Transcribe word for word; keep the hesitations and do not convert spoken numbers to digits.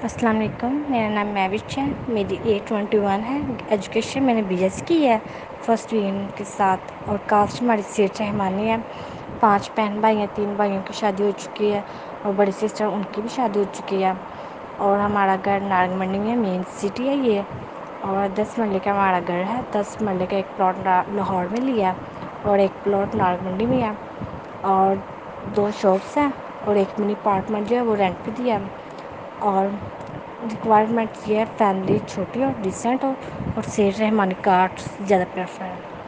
अस्सलाम वालेकुम, मेरा नाम महविश है। मेरी एज ट्वेंटी वन है। एजुकेशन मैंने बीएस की है फर्स्ट डिवीज़न के साथ। और कास्ट हमारी सेठ रहमानी है। पांच बहन भाई हैं, तीन भाइयों की शादी हो चुकी है और बड़ी सिस्टर उनकी भी शादी हो चुकी है। और हमारा घर नारंग मंडी में, मेन सिटी है ये। और दस मरले का हमारा घर है। दस मरले का एक प्लॉट लाहौर में लिया और एक प्लॉट नारंग मंडी में है। और दो शॉप्स हैं और एक मिनी अपार्टमेंट जो है वो रेंट पे दिया। और रिक्वायरमेंट्स ये है, फैमिली छोटी और डिसेंट हो और सेठ रहमानी कार्ड ज़्यादा प्रेफर है।